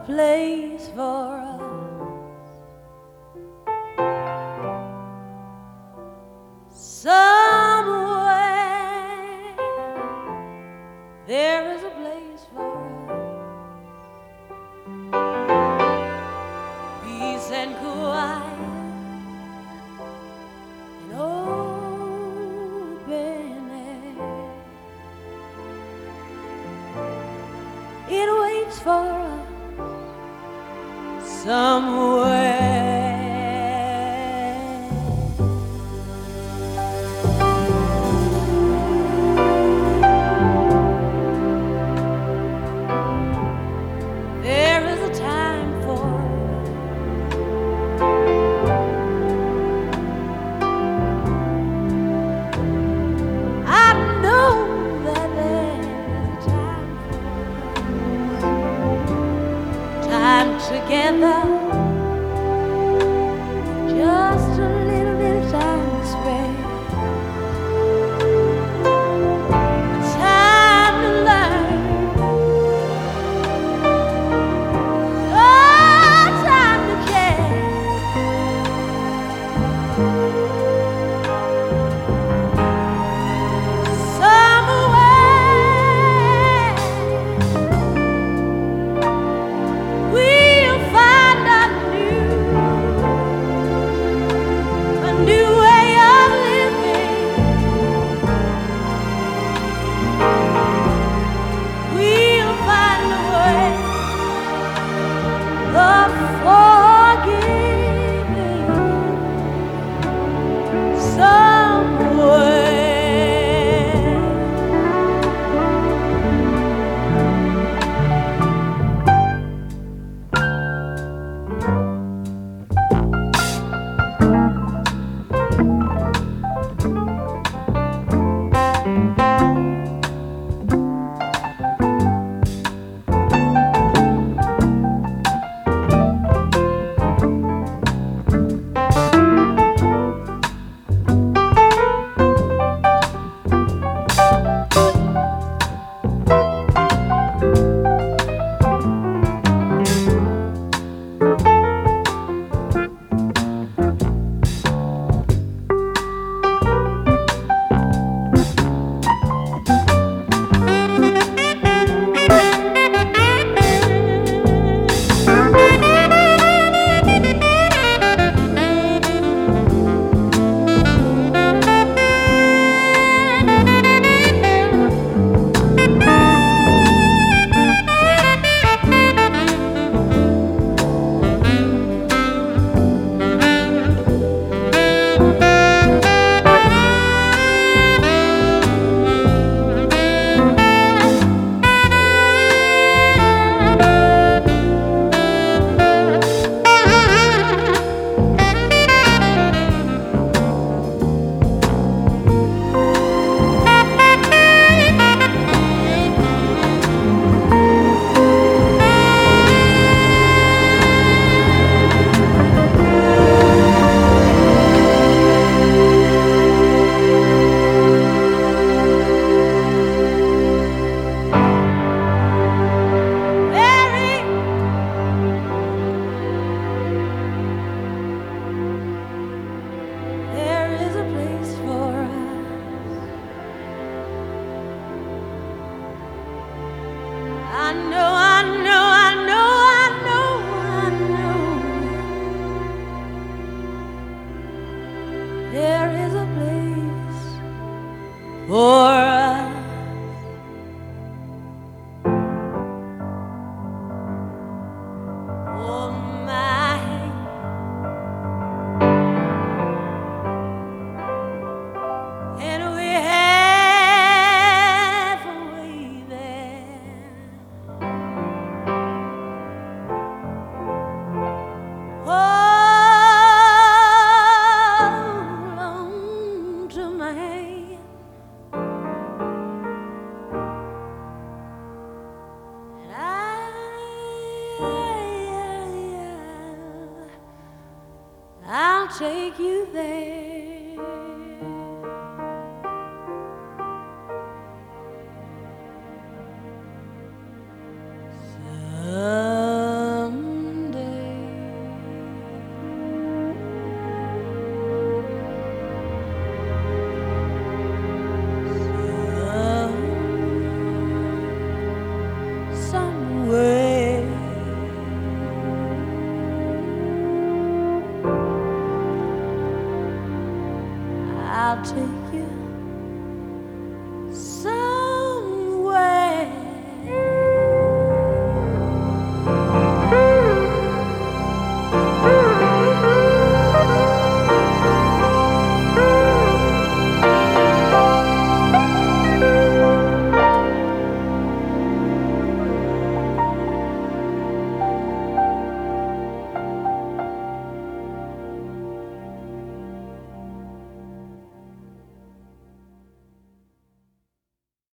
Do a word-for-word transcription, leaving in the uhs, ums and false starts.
place for us. Somewhere there is a place for us. Peace and quiet and open air. It waits for us somewhere. There is a time for I know that there is a time for time together. Just a little bit of time to spare. Time to learn. Oh, time to care. Somewhere we'll find a new a new way of living. We'll find a way of forgiving somewhere. There is a place for us. I know